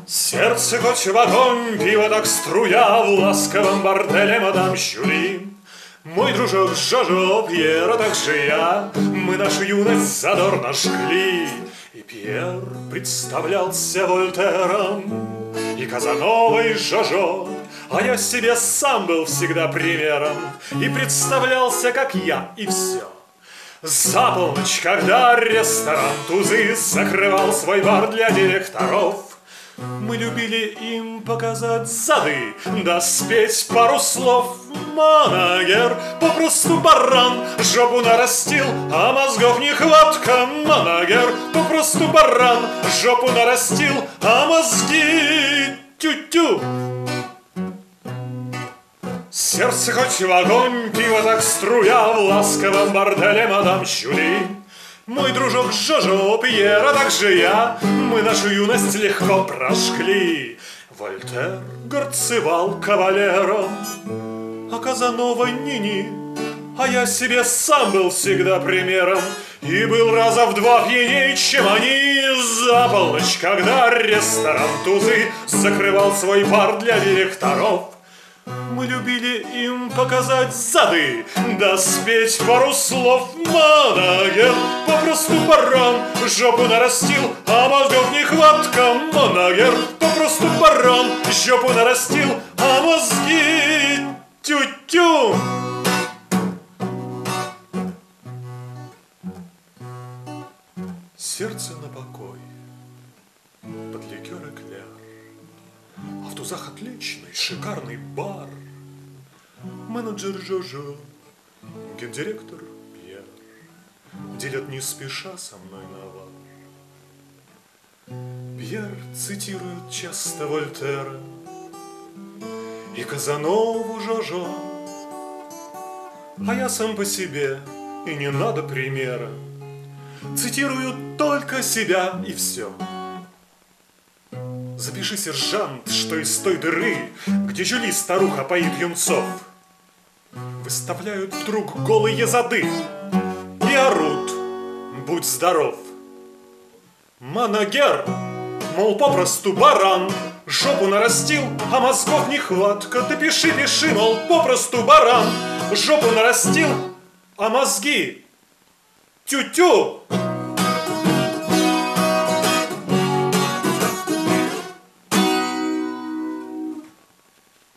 Сердце хоть в огонь, пиво так струя, в ласковом борделе мадам Жюли. Мой дружок Жожо, Пьера, так же я, мы нашу юность задорно жгли. И Пьер представлялся Вольтером, и Казанова, и Жожо, а я себе сам был всегда примером, и представлялся, как я, и все. За полночь, когда ресторан Тузы закрывал свой бар для директоров, мы любили им показать зады, да спеть пару слов. Манагер попросту баран, жопу нарастил, а мозгов нехватка. Манагер попросту баран, жопу нарастил, а мозги тю-тю. Сердце хоть в огонь, пиво так струя, в ласковом борделе мадам Жюли. Мой дружок Жожо, Пьера, так же я, мы нашу юность легко прожгли. Вольтер горцевал кавалером, а Казанова ни-ни, а я себе сам был всегда примером, и был раза в два пьяней, чем они. За полночь, когда ресторан Тузы закрывал свой бар для директоров, мы любили им показать зады, да спеть пару слов. Манагер попросту баран, жопу нарастил, а мозгов нехватка. Манагер попросту баран, жопу нарастил, а мозги тю-тю. Сердце на покой под ликер эклер, а в Тузах отличный, шикарный бар. Менеджер Жожо, гендиректор Пьер делят не спеша со мной навар. Пьер цитирует часто Вольтера и Казанову Жожо, а я сам по себе, и не надо примера, цитирую только себя и все. Запиши, сержант, что из той дыры, где Жюли старуха поит юнцов, выставляют вдруг голые зады и орут: будь здоров. Манагер, мол, попросту баран, жопу нарастил, а мозгов нехватка. Ты пиши, пиши, мол, попросту баран, жопу нарастил, а мозги тю-тю.